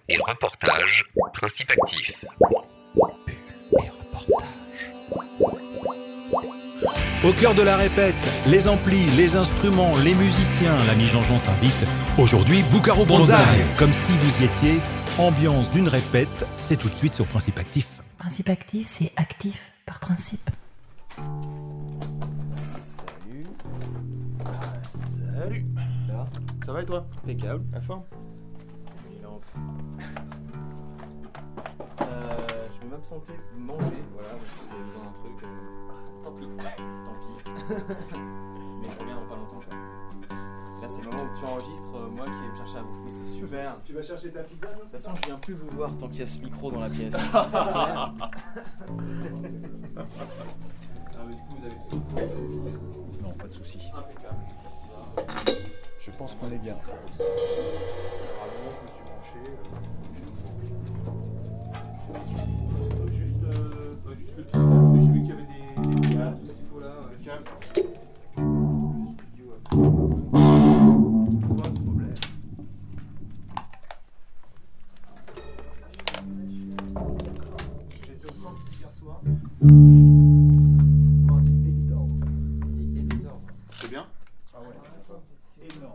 et reportage, principe actif. Au cœur de la répète, les amplis, les instruments, les musiciens, l'ami Jean-Jean s'invite. Aujourd'hui, Bucaro Banzai. Comme si vous y étiez, ambiance d'une répète, c'est tout de suite sur Principe Actif. Principe actif, c'est actif par principe. Salut. Salut. Là. Ça va et toi? Impeccable. La forme? Il est en feu. Je vais m'absenter manger, voilà, parce que je vais voir un truc. Tant pis. Mais je reviens dans pas longtemps, quoi. Là, c'est le moment où tu enregistres, moi qui vais me chercher à bouffer. C'est super. Tu vas chercher ta pizza, non? De toute façon, je viens plus vous voir tant qu'il y a ce micro dans la pièce. Ah, mais du coup, vous avez tout. Non, pas de souci. Impeccable. Je pense qu'on est bien. Alors, je me suis branché. Juste le truc, parce que j'ai vu qu'il y avait des câbles, tout ce qu'il faut là. Le câble. Le studio. Pas de problème. J'étais au centre hier soir. Principe Editors. C'est bien? Ah ouais, énorme.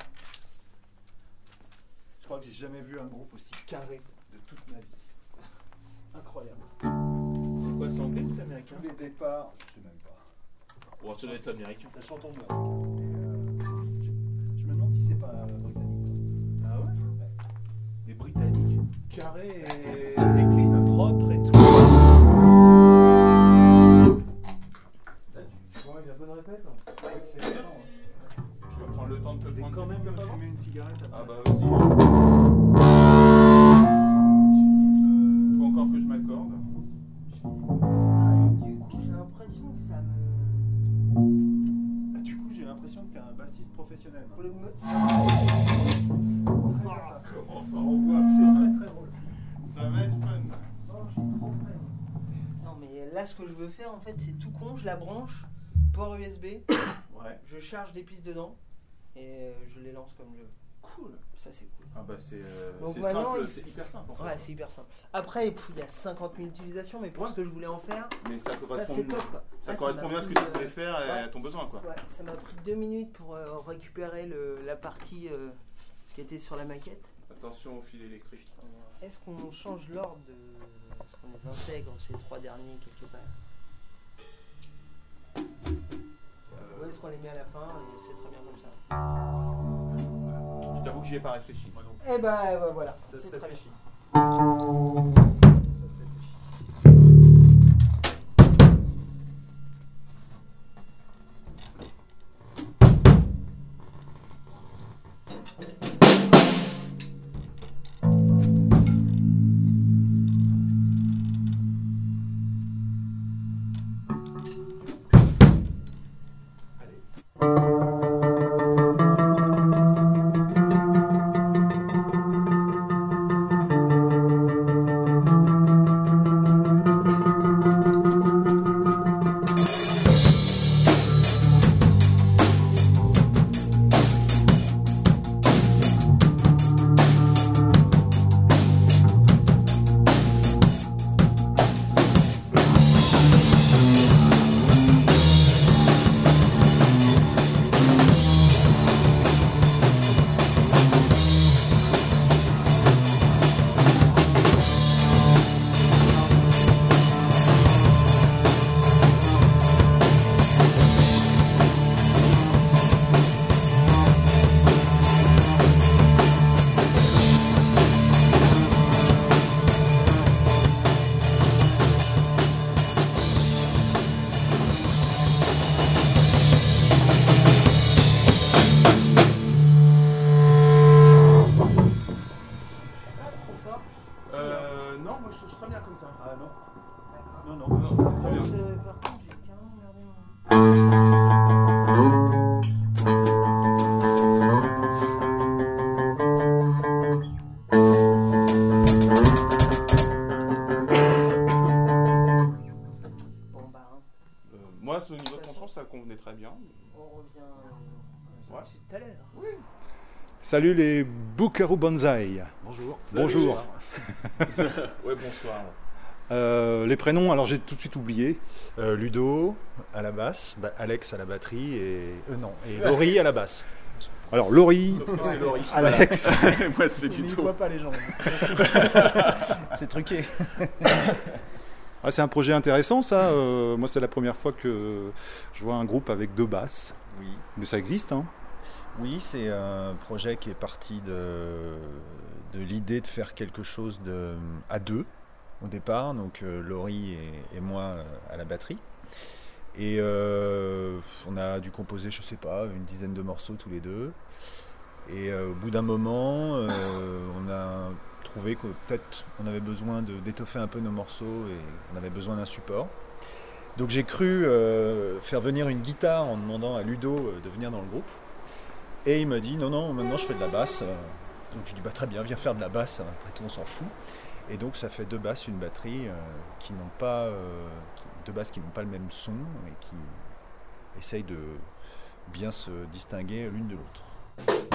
Je crois que j'ai jamais vu un groupe aussi carré de toute ma vie. Incroyable. C'est quoi, c'est anglais ou c'est américain? Tous les départs, je sais même pas. Bon, ça doit être américain. Ça chante en anglais. Je me demande si c'est pas britannique. Ah ouais? Ouais. Des Britanniques, carrés et clean. Propre et tout. Bon, il a bonne répète. Ouais, c'est bien. Je vais prendre le temps de te prendre. Quand même, fumer une cigarette. Ah bah vas-y. Faut encore que je m'accorde. Du coup, j'ai l'impression que ça me. Du coup, j'ai l'impression que t'es un bassiste professionnel. Pour le Comment ça envoie? C'est très très drôle. Ça va être fun. Non, je suis trop près. Non, mais là, ce que je veux faire, en fait, c'est tout con. Je la branche, port USB, Ouais. je charge des pistes dedans et je les lance comme je veux. Cool. Ça, c'est cool. Ah bah c'est Donc maintenant, simple, il- c'est hyper simple en fait. Ouais, c'est hyper simple. Après, il y a 50 000 utilisations, mais pour Ouais. ce que je voulais en faire, Mais ça ça, correspond, c'est top, quoi. ça Là, correspond m'a bien à ce que pris, tu voulais faire et à ton besoin quoi. Ouais, ça m'a pris 2 minutes pour récupérer la partie qui était sur la maquette. Attention au fil électrique. Est-ce qu'on change l'ordre de. Est-ce qu'on les intègre ces 3 derniers quelque part? Ou est-ce qu'on les met à la fin et c'est très bien comme ça? Je t'avoue que j'y ai pas réfléchi. Eh bah voilà, Ça se c'est très bien. réfléchit. Salut les Bucaro Banzai. Bonjour. Bonjour. Ouais, bonsoir. Les prénoms, alors j'ai tout de suite oublié. Ludo à la basse, Alex à la batterie et Laurie à la basse. Alors Laurie, C'est Laurie. Alex. Moi, c'est On n'y Ludo. voit pas les gens. C'est truqué. Ah, c'est un projet intéressant ça. Moi c'est la première fois que je vois un groupe avec 2 basses. Oui. Mais ça existe, hein. Oui, c'est un projet qui est parti de l'idée de faire quelque chose à 2 au départ, donc Laurie et moi à la batterie. Et on a dû composer, je sais pas, une dizaine de morceaux tous les deux. Et au bout d'un moment, on a trouvé que peut-être on avait besoin d'étoffer un peu nos morceaux et on avait besoin d'un support. Donc j'ai cru faire venir une guitare en demandant à Ludo de venir dans le groupe. Et il m'a dit non, maintenant je fais de la basse. Donc je lui ai dit très bien, viens faire de la basse, après tout on s'en fout. Et donc ça fait 2 basses, une batterie qui n'ont pas 2 basses qui n'ont pas le même son et qui essayent de bien se distinguer l'une de l'autre.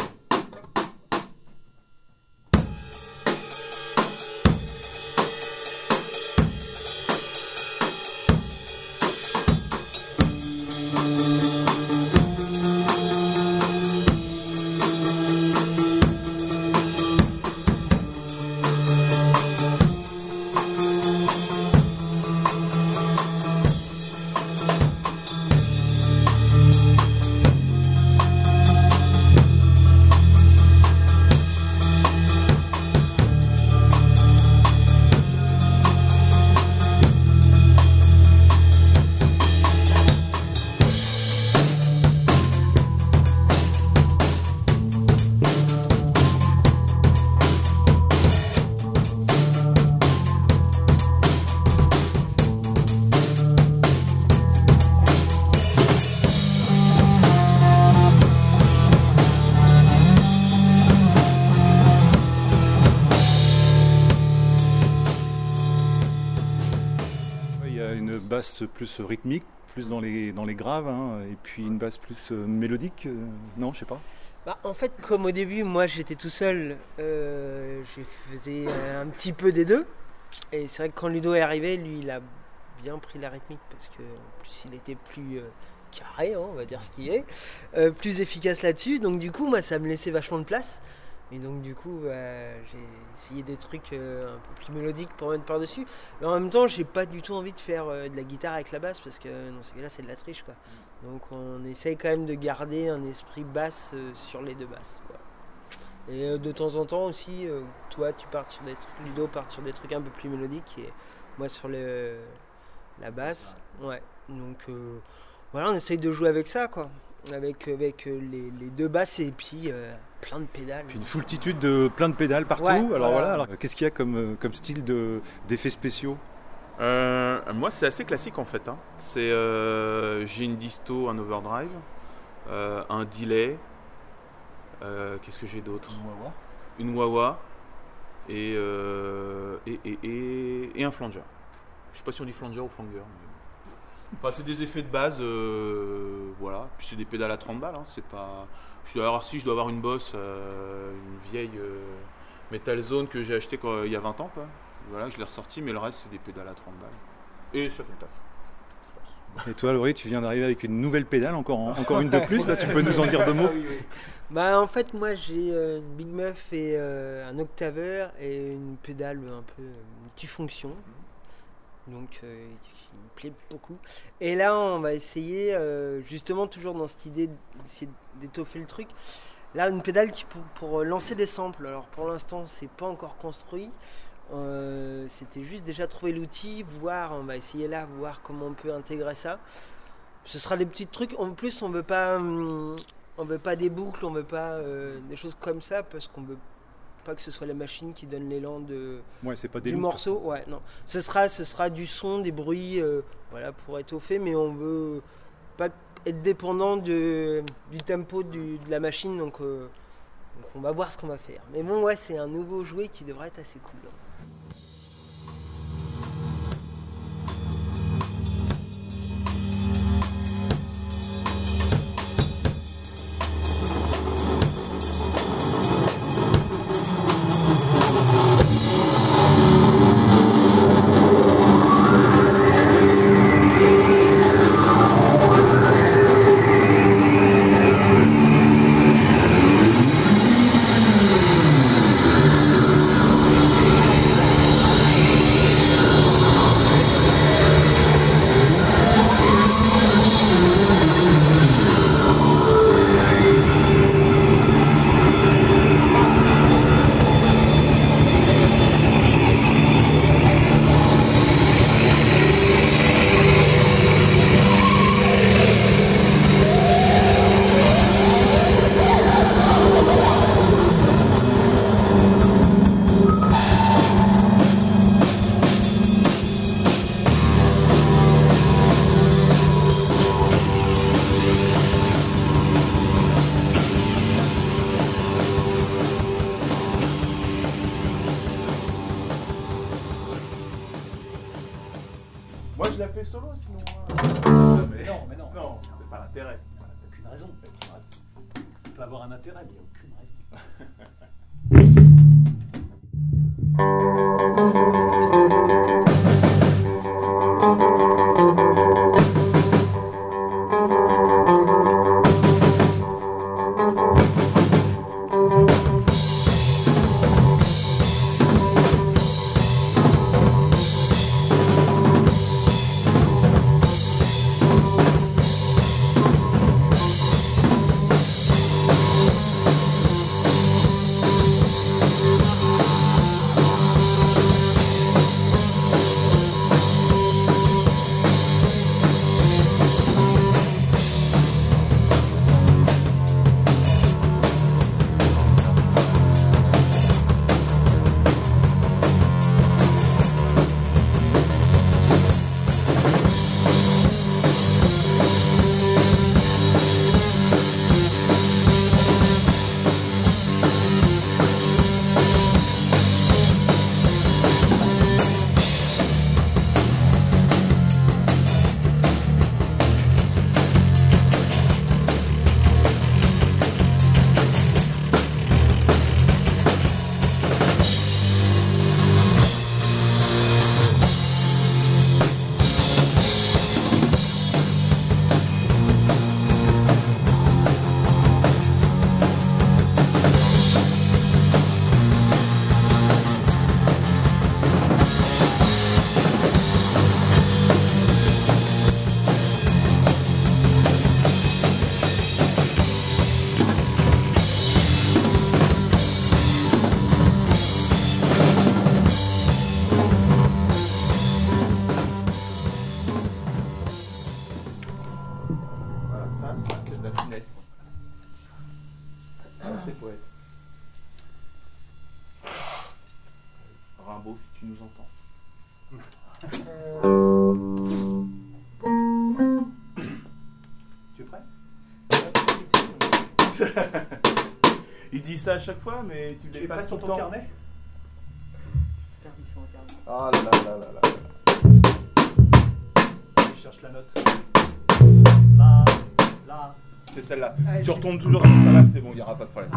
Basse plus rythmique, plus dans les graves, hein, et puis une basse plus mélodique, non, je sais pas. En fait, comme au début, moi j'étais tout seul, je faisais un petit peu des deux. Et c'est vrai que quand Ludo est arrivé, lui il a bien pris la rythmique parce que en plus il était plus carré, hein, on va dire ce qu'il est, plus efficace là-dessus. Donc du coup, moi ça me laissait vachement de place. Et donc du coup, j'ai essayé des trucs un peu plus mélodiques pour mettre par-dessus. Mais en même temps, j'ai pas du tout envie de faire de la guitare avec la basse parce que dans ces cas-là, c'est de la triche, quoi. Donc on essaye quand même de garder un esprit basse sur les 2 basses. Voilà. Et de temps en temps aussi, toi tu pars sur des trucs, Ludo part sur des trucs un peu plus mélodiques et moi sur la basse. Ouais. Donc voilà, on essaye de jouer avec ça, quoi. Avec les 2 basses et puis plein de pédales. Puis une foultitude de plein de pédales partout. Ouais, alors voilà. voilà. Alors, qu'est-ce qu'il y a comme style d'effets spéciaux? Moi, c'est assez classique en fait. Hein. J'ai une disto, un overdrive, un delay. Qu'est-ce que j'ai d'autre? Une wah-wah et un flanger. Je sais pas si on dit flanger ou flanger. Mais... Enfin, c'est des effets de base, voilà. Puis c'est des pédales à 30 balles. Hein. C'est pas. Je dois avoir une Boss, une vieille Metal Zone que j'ai acheté il y a 20 ans, quoi. Voilà, je l'ai ressorti, mais le reste c'est des pédales à 30 balles. Et ça fait le taf. Je pense. Et toi, Laurie, tu viens d'arriver avec une nouvelle pédale, encore une de plus. Là, tu peux nous en dire 2 mots? En fait, moi j'ai une Big Muff et un octaveur et une pédale un peu multifonction. Donc qui me plaît beaucoup. Et là on va essayer justement toujours dans cette idée d'essayer d'étoffer le truc. Là une pédale qui pour lancer des samples. Alors pour l'instant c'est pas encore construit. C'était juste déjà trouver l'outil, on va essayer là, voir comment on peut intégrer ça. Ce sera des petits trucs. En plus on veut pas des boucles, on veut pas des choses comme ça parce qu'on veut pas que ce soit la machine qui donne l'élan c'est pas des du loops. morceau. Ouais, non. Ce sera du son, des bruits, voilà, pour étoffer, mais on veut pas être dépendant du tempo de la machine, donc on va voir ce qu'on va faire. Mais bon, ouais, c'est un nouveau jouet qui devrait être assez cool. je la fais solo sinon. Mais non, mais non. Non, c'est pas l'intérêt. Aucune raison. Ça peut avoir un intérêt, mais il n'y a aucune raison. C'est poète. Rimbaud, si tu nous entends. Tu es prêt? Il dit ça à chaque fois, mais tu les passes tout le temps. Carnet? Ah là là là là là. Je cherche la note. Là. C'est celle-là. Ah, Tu je- retombes toujours sur celle-là, c'est bon, il n'y aura pas de problème.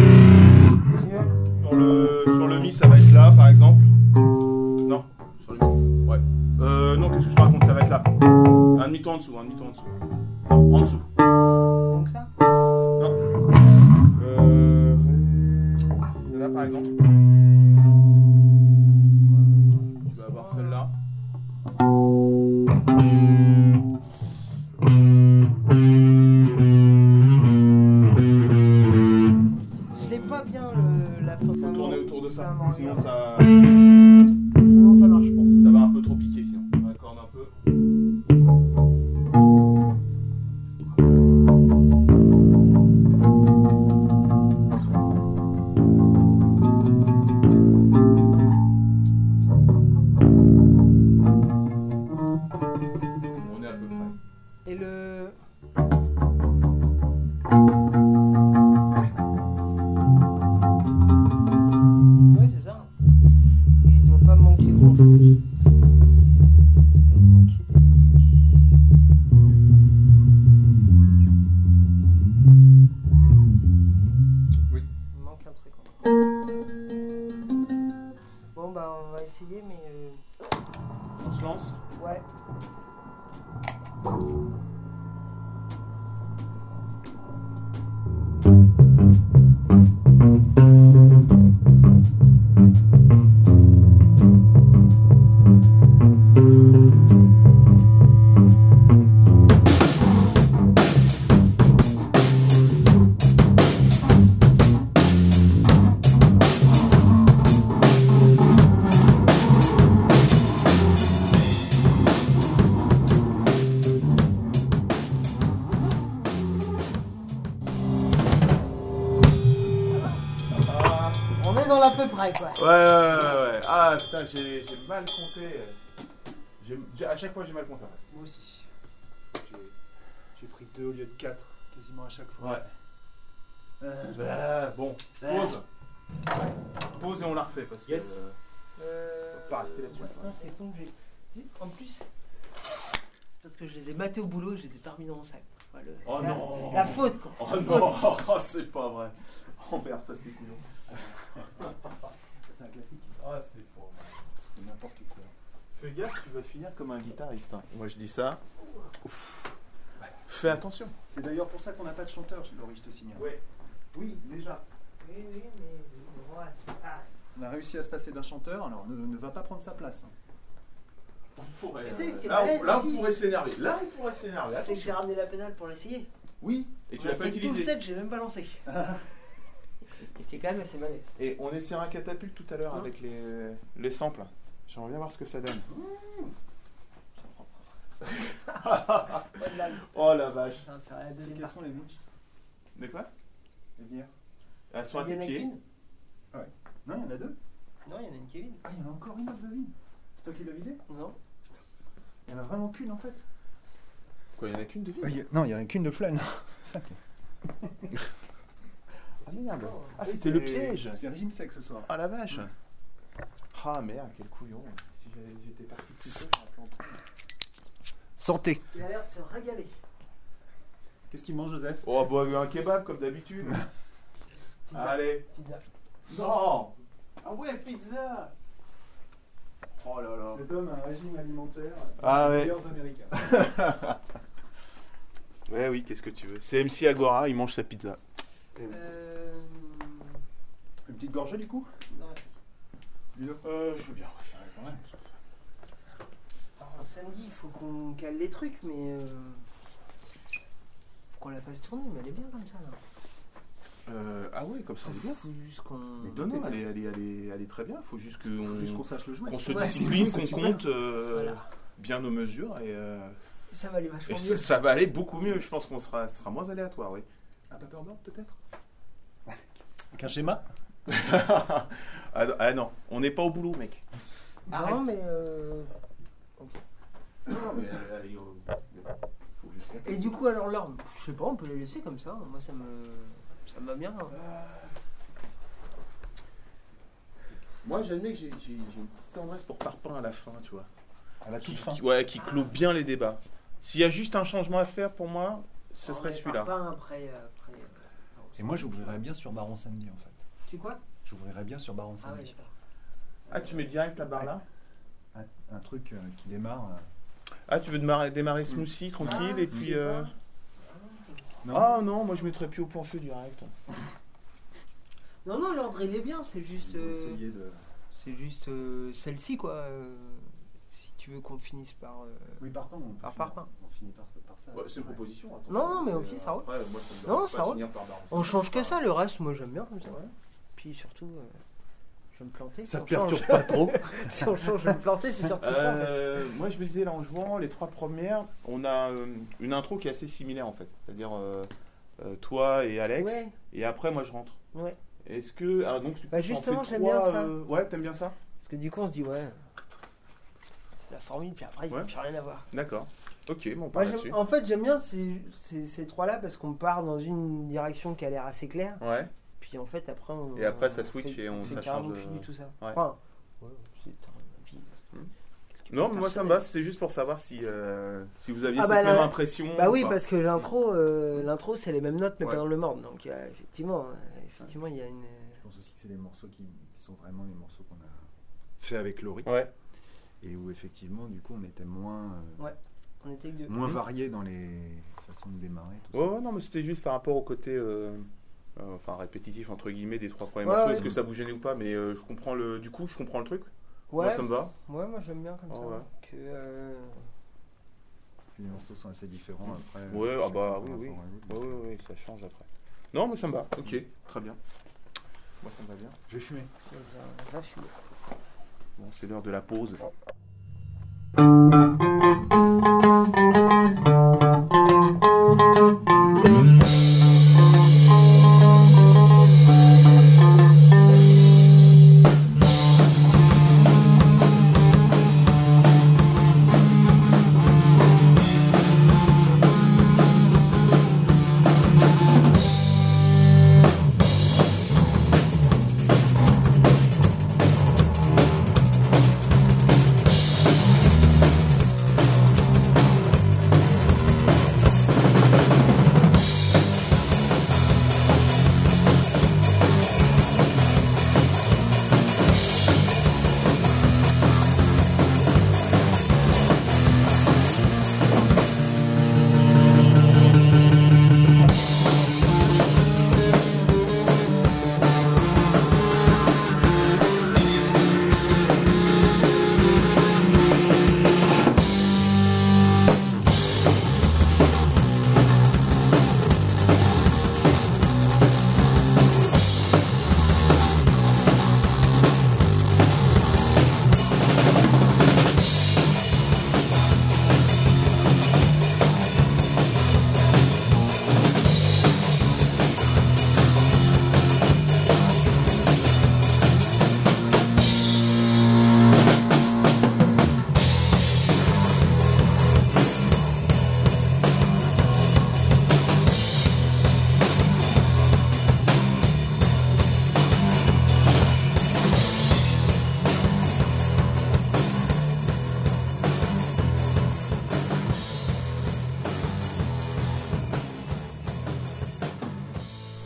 Sur le mi, ça va être là, par exemple. Non, sur le mi. Ouais. Non, qu'est-ce que je te raconte? Ça va être là. Un demi-ton en dessous, un demi-ton en dessous. Non, en dessous. Donc ça? Non. Là, par exemple. Tu vas avoir celle-là. Je l'ai pas bien la fin. Faut tourner autour de ça. Sinon, ça Marche pas. va un peu trop piquer, sinon. On accorde un peu. On est à peu près. Et le. Ouais, c'est ça. Il doit pas manquer grand chose. Oui. Il manque un truc. Bon, bah, on va essayer, mais. On se lance. Ouais. Ah. On est dans l'à peu près, quoi. Ouais. Ah putain, j'ai mal compté. À chaque fois, j'ai mal compté. Moi aussi. J'ai pris 2 au lieu de 4, quasiment à chaque fois. Ouais. Bon, pause. Pause et on la refait parce que. Yes. On va pas rester là-dessus. Non, c'est con, j'ai. En plus, parce que je les ai matés au boulot, je les ai pas remis dans mon sac. Voilà, Oh non. La faute, quoi. Oh non, oh, c'est pas vrai. Oh merde, ça c'est couillon. C'est un classique. Ah, c'est pas vrai. C'est n'importe quoi. Fais gaffe, tu vas finir comme un guitariste. Hein. Moi je dis ça. Ouf. Fais attention. C'est d'ailleurs pour ça qu'on n'a pas de chanteur chez Laurie, je te signale. Ouais. Oui, déjà. Oui, mais c'est pas... On a réussi à se passer d'un chanteur, alors ne va pas prendre sa place. On pourrait, Tu sais, ce qui est là, balèze on aussi, pourrait s'énerver. Là, on pourrait s'énerver. C'est que j'ai Attention. ramené la pédale pour l'essayer. Oui, et tu l'as pas Tout le utilisé. set, j'ai même pas lancé. Ce qui est quand même assez balèze. Et on essaiera un catapulte tout à l'heure Non. avec les samples. J'aimerais bien voir ce que ça donne. Oh la vache. C'est la deuxième Quels partie. sont les bouches De quoi? Les bières Elles sont à Il y tes en a pieds. qu'une. Non, il y en a deux. Non, il y en a une Kevin. Ah, il y en a encore une autre de vide. C'est toi qui l'as vidé? Non. Il y en a vraiment qu'une en fait. Quoi, il y en a qu'une de vide? Non, il y en a qu'une de flan. C'est ça qui Ah merde. Ah, est- c'était le piège. C'est régime sec ce soir. Ah la vache. Ah merde, quel couillon. Si j'étais parti plus tôt, j'aurais planté. Santé. Il a l'air de se régaler. Qu'est-ce qu'il mange, Joseph? Oh, bah un kebab comme d'habitude. Allez. Pizza. Non. Ah ouais, pizza. Oh là là. Cet homme a un régime alimentaire. Ah des ouais. meilleurs américains. Ouais, oui, qu'est-ce que tu veux. C'est MC Agora, il mange sa pizza. Une petite gorgée du coup? Non. Je veux bien. Quand même. Alors, samedi, il faut qu'on cale les trucs, mais. Faut qu'on la fasse tourner, mais elle est bien comme ça là. Ah ouais, comme ça, c'est bien. Faut juste qu'on. Mais Non, non, Tout est elle est très bien. Faut juste qu'on Faut juste qu'on sache le jouer. qu'on se Ouais, discipline, c'est qu'on super. compte Voilà. bien nos mesures et Ça va aller vachement ça, mieux. ça va aller beaucoup mieux. Je pense qu'on sera moins aléatoire, oui. Un paperboard peut-être? Avec un schéma? Ah non, on n'est pas au boulot, mec. Arrête. Non, mais. Non, mais allez, faut juste compter. Et du coup, alors là, je sais pas, on peut les laisser comme ça. Moi, ça me va bien. Hein. Moi, j'admets que j'ai une petite tendresse pour Parpaing à la fin, tu vois. À la toute fin. Qui clôt bien les débats. S'il y a juste un changement à faire pour moi, ce serait celui-là. Pas après. Et moi j'ouvrirais bien sur Baron samedi en fait. Tu quoi? J'ouvrirais bien sur Baron Ah ouais, samedi. je sais pas. Ah, tu mets direct la barre là? Un truc qui démarre. Ah, tu veux démarrer smoothie, tranquille, et puis... Non. Ah non, moi je mettrais plus au plancher direct. Non, non, l'ordre il est bien, c'est juste. Essayer de. C'est juste celle-ci quoi. Si tu veux qu'on finisse par. Oui, par contre, Par Parpaing. On finit par ça. Ouais, c'est une proposition. attention. Non, non, mais ok, C'est, ça roule. après, moi, ça me Non, dérange ça pas de roule. finir par Baron. On change que ça, le reste, moi j'aime bien comme ça. Ouais. Puis surtout, je vais me planter. Ça Si te on perturbe change- pas trop. Si on change, je vais me planter, c'est surtout ça. En fait. Moi je me disais là en jouant les trois premières, on a une intro qui est assez similaire en fait. C'est-à-dire toi et Alex, Ouais, et après moi je rentre. ouais. Est-ce que. Ah, donc, Bah, t'en justement, fais j'aime bien trois, ça. Ouais, t'aimes bien ça? Parce que du coup, on se dit, ouais, c'est la formule, puis après, il n'y a Ouais. plus rien à voir. D'accord. Ok, bon, on Moi, part là-dessus. en fait, j'aime bien ces trois-là parce qu'on part dans une direction qui a l'air assez claire. Ouais. Puis en fait, après, on. Et après, ça on switch fait- et on- fait ça carrément change, plus du tout ça. ouais. Enfin, ouais, c'est un avis. Non, mais moi ça me va, c'était juste pour savoir si vous aviez Ah, cette bah, même là- impression. Bah ou oui, pas. parce que l'intro, c'est les mêmes notes, mais Ouais. pas dans le mordre. Donc, effectivement, il y a une. Je pense aussi que c'est des morceaux qui sont vraiment les morceaux qu'on a fait avec Laurie. Ouais. Et où effectivement, du coup, on était moins, On était que deux. moins variés dans les façons de démarrer. Tout Ouais, ça. ouais, non, mais c'était juste par rapport au côté enfin répétitif entre guillemets des trois premiers Ouais, morceaux. ouais. Est-ce que ça vous gênait ou pas? Mais je comprends le truc. Ouais, Moi ça me va. ouais, moi j'aime bien comme Ah ça. ouais. Que, Puis les morceaux sont assez différents après. Ouais, ah bah chacun oui, oui. par rapport à l'autre. Ouais, ça change après. Non, mais ça me va. Ok, très bien. Moi ça me va bien. Je vais fumer. là, je suis. Bon, c'est l'heure de la pause.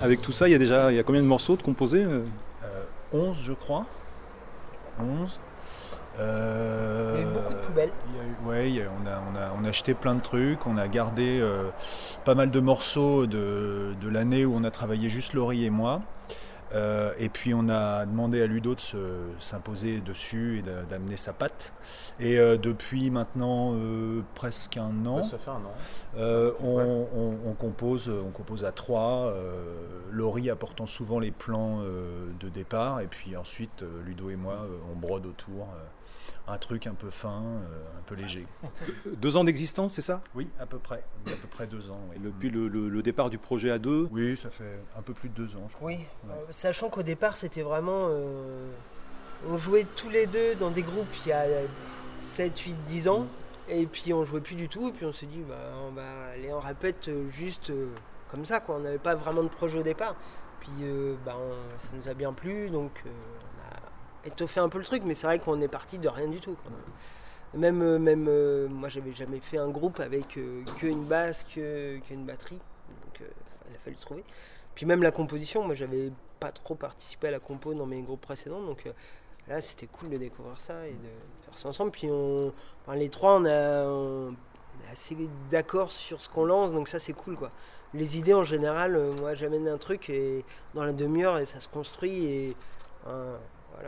Avec tout ça, il y a combien de morceaux de composés 11 je crois. 11. Il y a eu beaucoup de poubelles. On a acheté plein de trucs, on a gardé pas mal de morceaux de l'année où on a travaillé juste Laurie et moi. Et puis on a demandé à Ludo de s'imposer dessus et d'amener sa patte. Et depuis maintenant presque un an, Ça fait un an. on compose à trois. Laurie apportant souvent les plans de départ, et puis ensuite Ludo et moi on brode autour. Un truc un peu fin, un peu léger. 2 ans d'existence, c'est ça? Oui, à peu près. Il y a à peu près 2 ans. Oui. Depuis le départ du projet à 2? Oui, ça fait un peu plus de 2 ans, je crois. Oui, Ouais. sachant qu'au départ c'était vraiment... on jouait tous les deux dans des groupes il y a 7, 8, 10 ans. Et puis on jouait plus du tout. Et puis on s'est dit, on va aller en répète juste comme ça, quoi. On n'avait pas vraiment de projet au départ. Puis ça nous a bien plu, donc on a étoffé un peu le truc. Mais c'est vrai qu'on est parti de rien du tout, quoi. Même moi j'avais jamais fait un groupe avec qu'une basse, qu'une batterie. Donc il a fallu trouver. Puis même la composition, moi j'avais pas trop participé à la compo dans mes groupes précédents. Donc là c'était cool de découvrir ça et de faire ça ensemble. Puis les trois on est assez d'accord sur ce qu'on lance, donc ça c'est cool, quoi. Les idées en général, moi j'amène un truc et dans la demi-heure et ça se construit et voilà,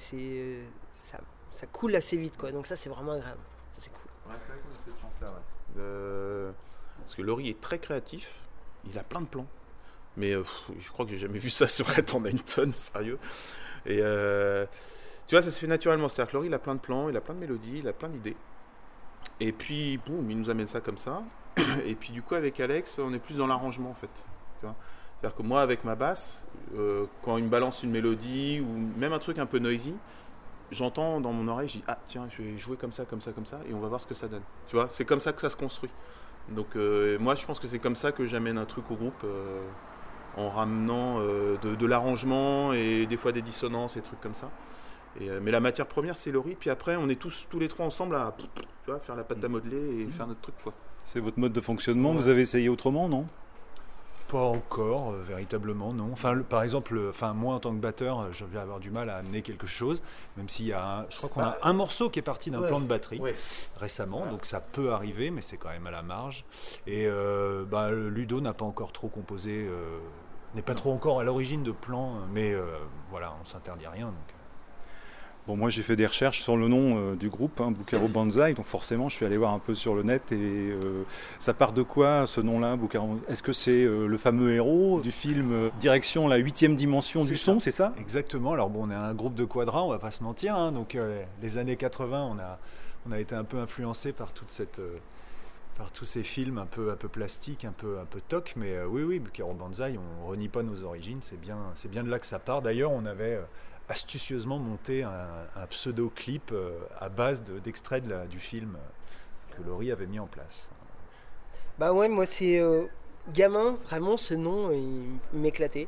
ça coule assez vite, quoi. Donc ça c'est vraiment agréable, ça c'est cool. Ouais, c'est vrai qu'on a cette chance-là, parce que Laurie est très créatif, il a plein de plans. Mais je crois que j'ai jamais vu ça, c'est vrai, t'en as une tonne, sérieux. Et tu vois, ça se fait naturellement. C'est-à-dire que Laurie, il a plein de plans, il a plein de mélodies, il a plein d'idées. Et puis, boum, il nous amène ça comme ça. Et puis, du coup, avec Alex, on est plus dans l'arrangement, en fait. Tu vois, c'est-à-dire que moi, avec ma basse, quand il me balance une mélodie ou même un truc un peu noisy, j'entends dans mon oreille, je dis, ah tiens, je vais jouer comme ça, comme ça, comme ça, et on va voir ce que ça donne. Tu vois, c'est comme ça que ça se construit. Donc, moi, je pense que c'est comme ça que j'amène un truc au groupe. En ramenant de l'arrangement et des fois des dissonances et trucs comme ça. Mais la matière première, c'est Laurie. Puis après, on est tous les trois ensemble à faire la pâte à modeler et faire notre truc, quoi. C'est votre mode de fonctionnement. Vous avez essayé autrement, non? Pas encore, véritablement, non. Par exemple, moi en tant que batteur, je vais avoir du mal à amener quelque chose, même s'il y a je crois qu'on a un morceau qui est parti d'un plan de batterie récemment, voilà. Donc ça peut arriver, mais c'est quand même à la marge. Et Ludo n'a pas encore trop composé, n'est pas trop encore à l'origine de plans, mais voilà, on s'interdit rien. Donc. Bon, moi j'ai fait des recherches sur le nom du groupe, Bucaro Banzai, donc forcément je suis allé voir un peu sur le net et ça part de quoi ce nom-là, Bucaro? Est-ce que c'est le fameux héros du film Direction la 8e dimension du son, c'est ça? Exactement, alors bon, on est un groupe de quadras, on va pas se mentir, donc les années 80, on a été un peu influencé par par tous ces films un peu plastiques, un peu toc, mais oui, Bucaro Banzai, on renie pas nos origines, c'est bien de là que ça part. D'ailleurs, on avait astucieusement monté un pseudo-clip à base d'extraits du film que Laurie avait mis en place. Bah ouais, moi c'est gamin, vraiment ce nom il m'éclatait.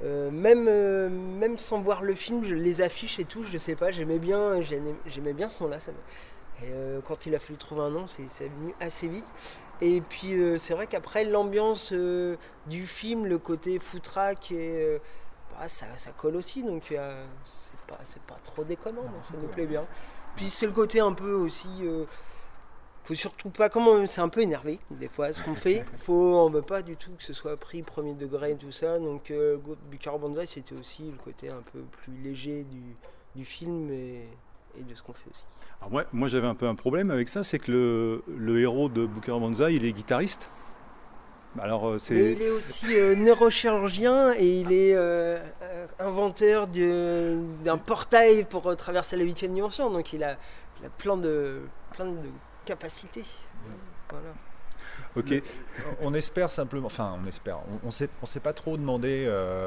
Même sans voir le film, les affiches et tout, je sais pas, j'aimais bien ce nom-là. Et quand il a fallu trouver un nom, c'est venu assez vite. Et puis c'est vrai qu'après l'ambiance du film, le côté footrack et ça colle aussi, donc c'est pas trop déconnant, donc ça nous plaît bien. Puis c'est le côté un peu aussi, faut surtout pas, c'est un peu énervé des fois ce qu'on fait, on veut pas du tout que ce soit pris premier degré et tout ça, donc Bucaro Banzai c'était aussi le côté un peu plus léger du film et de ce qu'on fait aussi. Alors moi j'avais un peu un problème avec ça, c'est que le héros de Bucaro Banzai, il est guitariste. Alors, mais il est aussi neurochirurgien et il est inventeur d'un portail pour traverser la 8e dimension. Donc il a plein de capacités. Voilà. Ok. On espère simplement, on s'est pas trop demandé.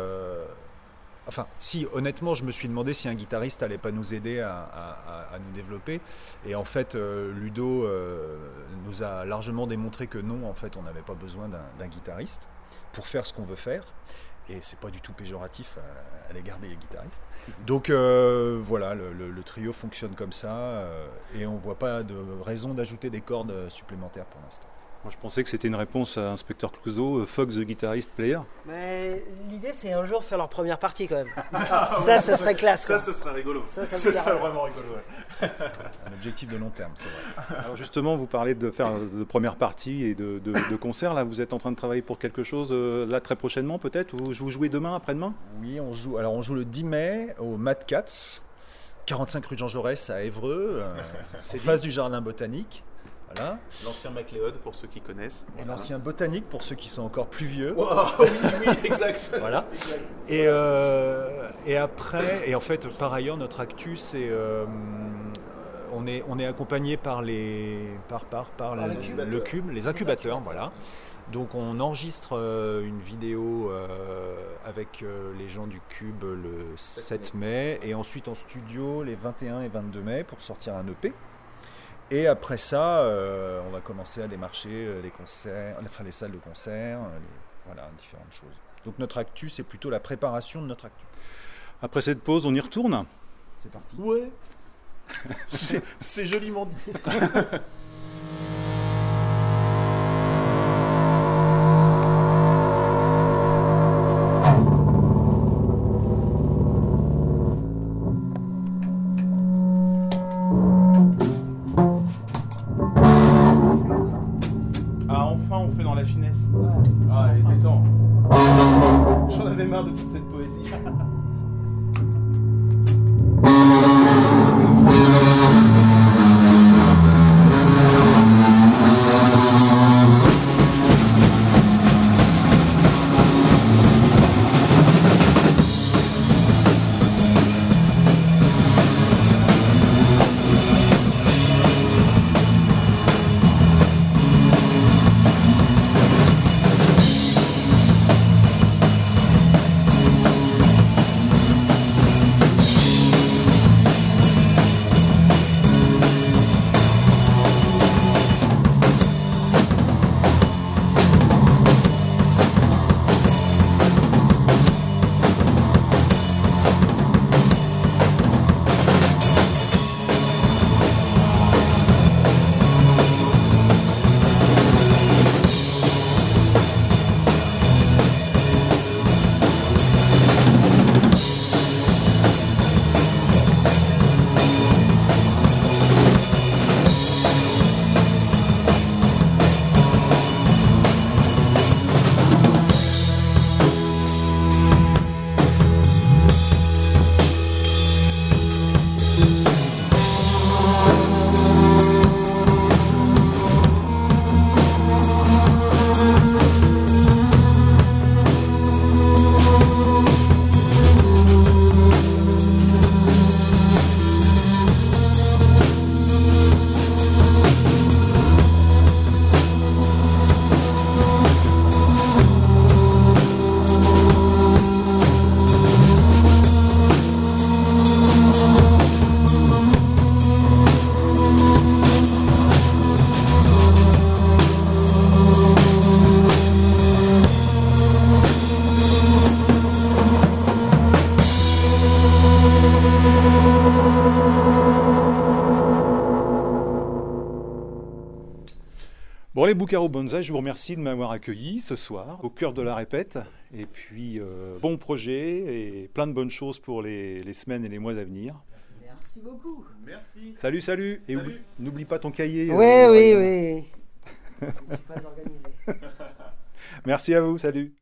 Si, honnêtement, je me suis demandé si un guitariste allait pas nous aider à nous développer. Et en fait, Ludo nous a largement démontré que non, en fait, on n'avait pas besoin d'un guitariste pour faire ce qu'on veut faire. Et c'est pas du tout péjoratif à l'égard des guitaristes. Donc voilà, le trio fonctionne comme ça et on voit pas de raison d'ajouter des cordes supplémentaires pour l'instant. Moi, je pensais que c'était une réponse à Inspecteur Clouseau, Fuck the Guitarist Player. Mais l'idée, c'est un jour faire leur première partie quand même. Ça serait classe. Ça, quoi. ce serait rigolo. Ça me Ce serait plairait. vraiment rigolo. Ouais. Un objectif de long terme, c'est vrai. Alors justement, vous parlez de faire de première partie et de concerts. Là, vous êtes en train de travailler pour quelque chose là très prochainement peut-être, ou vous jouez demain, après-demain? Oui, on joue le 10 mai au Mad Cats, 45 rue Jean Jaurès à Évreux, en face du jardin botanique. Voilà. L'ancien MacLeod, pour ceux qui connaissent. Et l'ancien botanique pour ceux qui sont encore plus vieux. Oh, oui, exact. Voilà. Et après, et en fait, par ailleurs, notre actu, c'est on est accompagné par le Cube, les incubateurs, voilà. Donc on enregistre une vidéo avec les gens du Cube le 7 mai et ensuite en studio les 21 et 22 mai pour sortir un EP. Et après ça, on va commencer à démarcher les concerts, enfin les salles de concert, voilà, différentes choses. Donc notre actu, c'est plutôt la préparation de notre actu. Après cette pause, on y retourne? C'est parti. Ouais. C'est joliment dit. Ah, enfin, on fait dans la finesse. Ah, il était temps. J'en avais marre de toute cette poésie. Bon, les Boucaro Bonsaï, je vous remercie de m'avoir accueilli ce soir au cœur de la répète. Et puis, bon projet et plein de bonnes choses pour les semaines et les mois à venir. Merci beaucoup. Merci. Salut, salut. Et n'oublie pas ton cahier. Oui. Je ne suis pas organisé. Merci à vous, salut.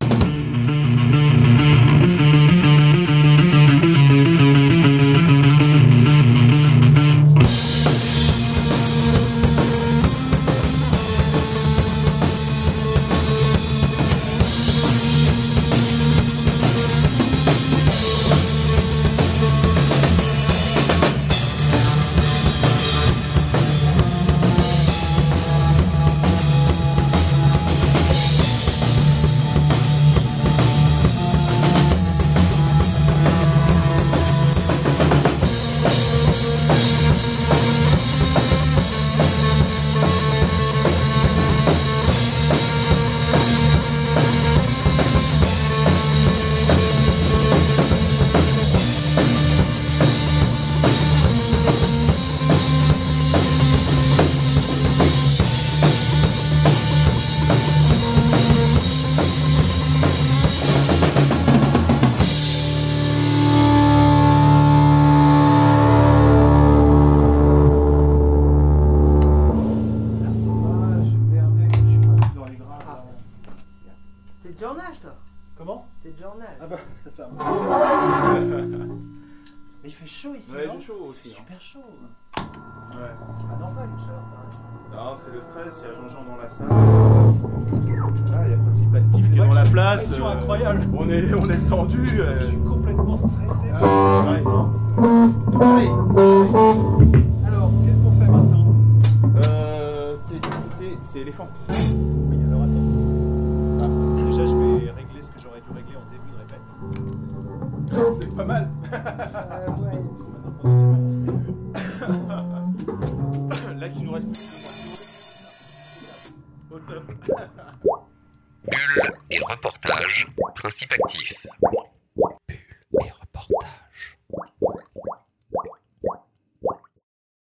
chaud ici, Ouais, non j'ai chaud aussi. C'est hein. super chaud. Ouais. C'est pas normal une chaleur pareille. Non, c'est le stress, il y a Jean-Jean dans la salle. Ah, il y a Principe Actif qui est vrai dans que la j'ai une place. pression incroyable. On est tendu. Je suis complètement stressé. Ouais. Allez. Alors, qu'est-ce qu'on fait maintenant? C'est éléphant. Oui, alors attends. Déjà, je vais régler ce que j'aurais dû régler en début de répète. C'est pas mal. Ouais. Maintenant qu'on est avancé. Là, il nous reste plus que 2 morceaux. Au top. Bulle et reportage, principe actif.